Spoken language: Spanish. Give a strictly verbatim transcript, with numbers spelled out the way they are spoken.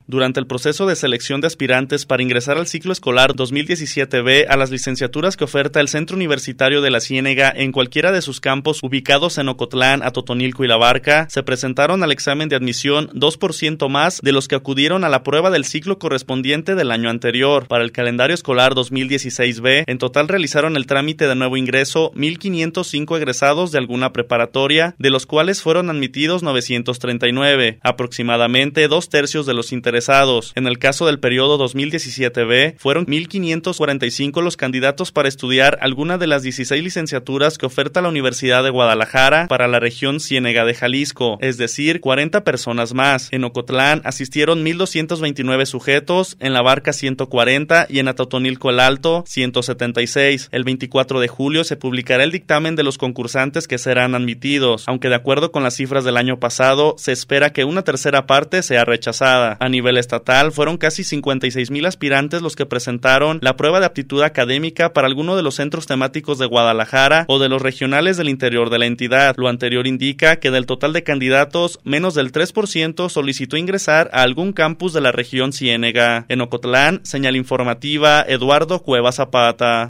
Durante el proceso de selección de aspirantes para ingresar al ciclo escolar dos mil diecisiete be a las licenciaturas que oferta el Centro Universitario de la Ciénega en cualquiera de sus campos ubicados en Ocotlán, Atotonilco y La Barca, se presentaron al examen de admisión dos por ciento más de los que acudieron a la prueba del ciclo correspondiente del año anterior. Para el calendario escolar dos mil dieciséis be, en total realizaron el trámite de nuevo ingreso mil quinientos cinco egresados de alguna preparatoria, de los cuales fueron admitidos novecientos treinta y nueve, aproximadamente dos tercios de los interesados. En el caso del periodo dos mil diecisiete be, fueron mil quinientos cuarenta y cinco los candidatos para estudiar alguna de las dieciséis licenciaturas que oferta la Universidad de Guadalajara para la región Ciénega de Jalisco, es decir, cuarenta personas más. En Ocotlán asistieron mil doscientos veintinueve sujetos, en La Barca ciento cuarenta y en Atotonilco el Alto ciento setenta y seis. El veinticuatro de julio se publicará el dictamen de los concursantes que serán admitidos, aunque de acuerdo con las cifras del año pasado, se espera que una tercera parte sea rechazada. A nivel estatal, fueron casi cincuenta y seis mil aspirantes los que presentaron la prueba de aptitud académica para alguno de los centros temáticos de Guadalajara o de los regionales del interior de la entidad. Lo anterior indica que del total de candidatos, menos del tres por ciento solicitó ingresar a algún campus de la región Ciénega. En Ocotlán, señal informativa, Eduardo Cueva Zapata.